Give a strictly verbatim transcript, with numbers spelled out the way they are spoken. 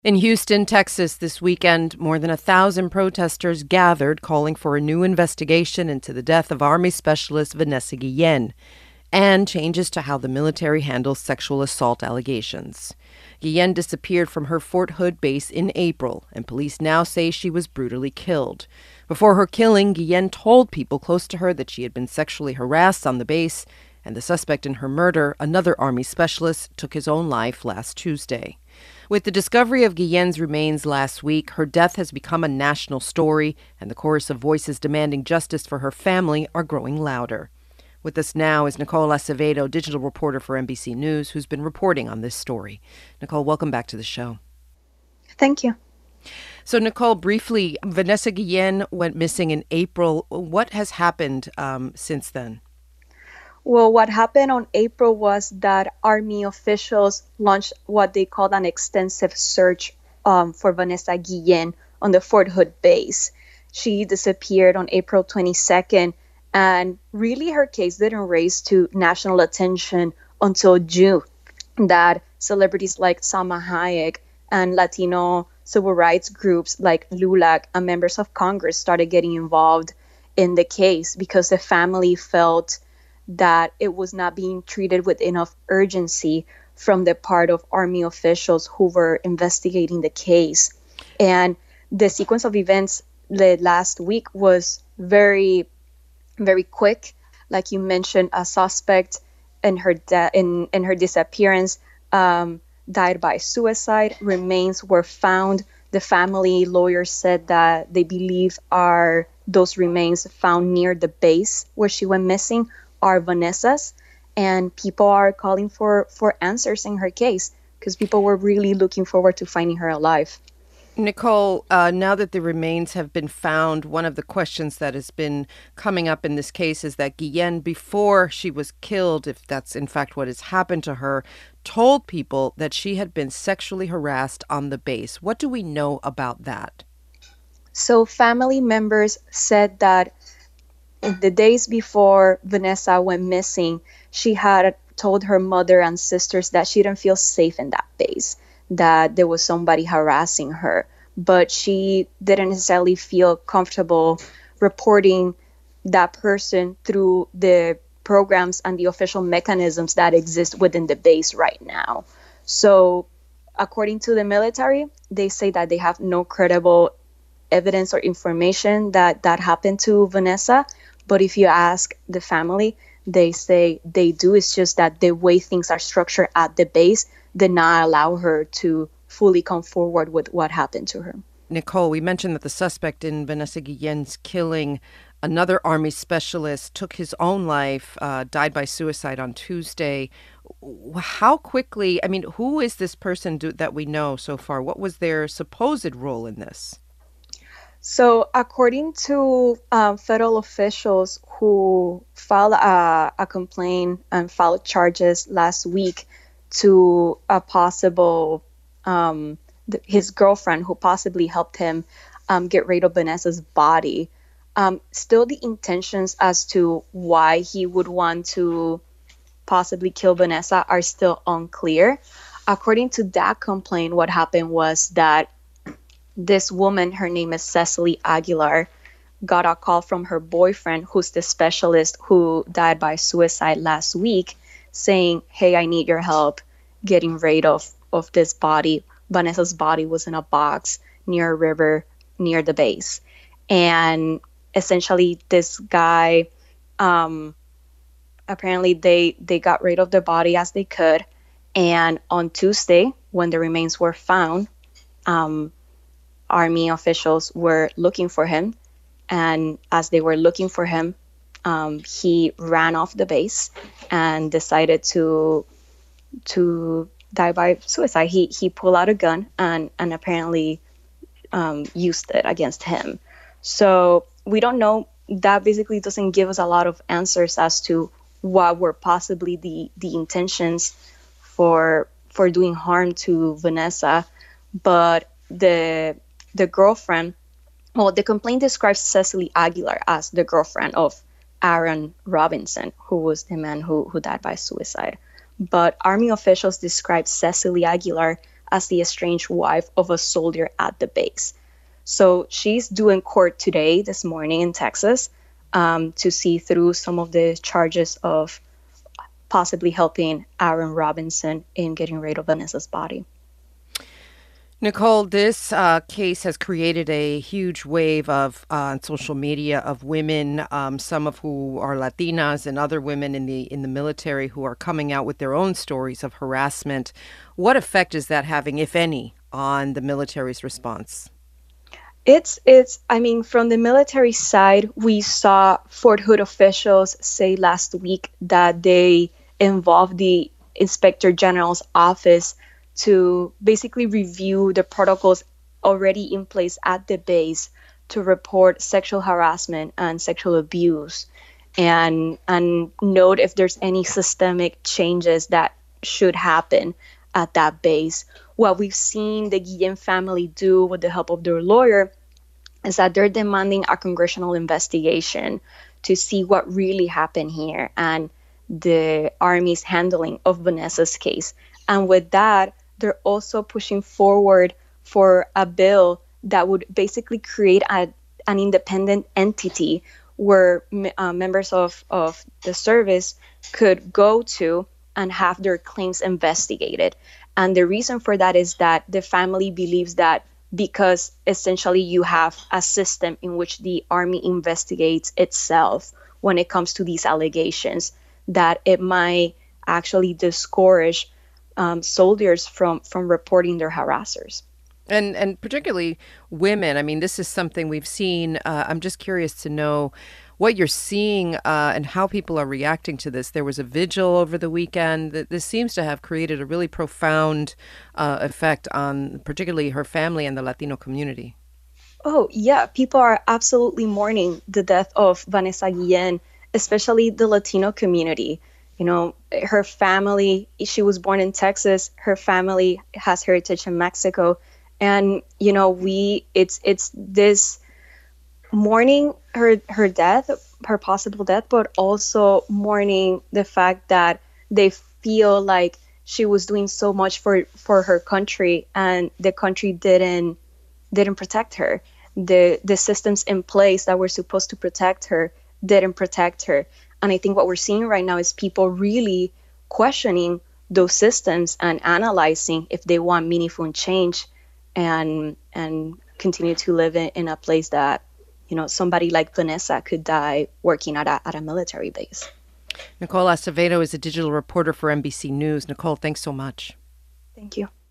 In Houston, Texas, this weekend, more than a thousand protesters gathered calling for a new investigation into the death of Army Specialist Vanessa Guillen and changes to how the military handles sexual assault allegations. Guillen disappeared from her Fort Hood base in April, and police now say she was brutally killed. Before her killing, Guillen told people close to her that she had been sexually harassed on the base, and the suspect in her murder, another Army specialist, took his own life last Tuesday. With the discovery of Guillen's remains last week, her death has become a national story, and the chorus of voices demanding justice for her family are growing louder. With us now is Nicole Acevedo, digital reporter for N B C News, who's been reporting on this story. Nicole, welcome back to the show. Thank you. So, Nicole, briefly, Vanessa Guillen went missing in April. What has happened um, since then? Well, what happened on April was that Army officials launched what they called an extensive search um, for Vanessa Guillen on the Fort Hood base. She disappeared on April twenty-second, and really her case didn't raise to national attention until June, that celebrities like Salma Hayek and Latino civil rights groups like LULAC and members of Congress started getting involved in the case because the family felt that it was not being treated with enough urgency from the part of Army officials who were investigating the case. And the sequence of events the last week was very, very quick. Like you mentioned, a suspect in her de- in, in her disappearance um, died by suicide. Remains were found. The family lawyers said that they believe are those remains found near the base where she went missing are Vanessa's, and people are calling for, for answers in her case because people were really looking forward to finding her alive. Nicole, uh, now that the remains have been found, one of the questions that has been coming up in this case is that Guillen, before she was killed, if that's in fact what has happened to her, told people that she had been sexually harassed on the base. What do we know about that? So family members said that the days before Vanessa went missing, she had told her mother and sisters that she didn't feel safe in that base, that there was somebody harassing her, but she didn't necessarily feel comfortable reporting that person through the programs and the official mechanisms that exist within the base right now. So according to the military, they say that they have no credible evidence or information that that happened to Vanessa. But if you ask the family, they say they do. It's just that the way things are structured at the base did not allow her to fully come forward with what happened to her. Nicole, we mentioned that the suspect in Vanessa Guillen's killing, another Army specialist, took his own life, uh, died by suicide on Tuesday. How quickly, I mean, who is this person do, that we know so far? What was their supposed role in this? So, according to um, federal officials who filed a, a complaint and filed charges last week to a possible, um, th- his girlfriend who possibly helped him um, get rid of Vanessa's body, um, still the intentions as to why he would want to possibly kill Vanessa are still unclear. According to that complaint, what happened was that this woman, her name is Cecily Aguilar, got a call from her boyfriend, who's the specialist who died by suicide last week, saying, hey, I need your help getting rid of, of this body. Vanessa's body was in a box near a river near the base. And essentially this guy, um, apparently they, they got rid of the body as they could. And on Tuesday, when the remains were found, um, Army officials were looking for him, and as they were looking for him, um, he ran off the base and decided to to die by suicide. He he pulled out a gun and and apparently um, used it against him. So we don't know. That basically doesn't give us a lot of answers as to what were possibly the the intentions for for doing harm to Vanessa, but the the girlfriend, well, the complaint describes Cecily Aguilar as the girlfriend of Aaron Robinson, who was the man who, who died by suicide. But Army officials described Cecily Aguilar as the estranged wife of a soldier at the base. So she's due in court today, this morning in Texas, um, to see through some of the charges of possibly helping Aaron Robinson in getting rid of Vanessa's body. Nicole, this uh, case has created a huge wave of uh, on social media of women, um, some of who are Latinas and other women in the in the military who are coming out with their own stories of harassment. What effect is that having, if any, on the military's response? It's it's I mean, from the military side, we saw Fort Hood officials say last week that they involved the Inspector General's office to basically review the protocols already in place at the base to report sexual harassment and sexual abuse, and and note if there's any systemic changes that should happen at that base. What we've seen the Guillen family do with the help of their lawyer is that they're demanding a congressional investigation to see what really happened here and the Army's handling of Vanessa's case. And with that, they're also pushing forward for a bill that would basically create a, an independent entity where uh, members of, of the service could go to and have their claims investigated. And the reason for that is that the family believes that because essentially you have a system in which the Army investigates itself when it comes to these allegations, that it might actually discourage um, soldiers from, from reporting their harassers. And and particularly women. I mean, this is something we've seen. Uh, I'm just curious to know what you're seeing uh, and how people are reacting to this. There was a vigil over the weekend. That This seems to have created a really profound uh, effect on particularly her family and the Latino community. Oh, yeah. People are absolutely mourning the death of Vanessa Guillen, especially the Latino community. You know, her family, she was born in Texas. Her family has heritage in Mexico. And, you know, we it's it's this mourning her her death, her possible death, but also mourning the fact that they feel like she was doing so much for, for her country and the country didn't didn't protect her. The the systems in place that were supposed to protect her didn't protect her. And I think what we're seeing right now is people really questioning those systems and analyzing if they want meaningful change and and continue to live in, in a place that, you know, somebody like Vanessa could die working at a, at a military base. Nicole Acevedo is a digital reporter for N B C News. Nicole, thanks so much. Thank you.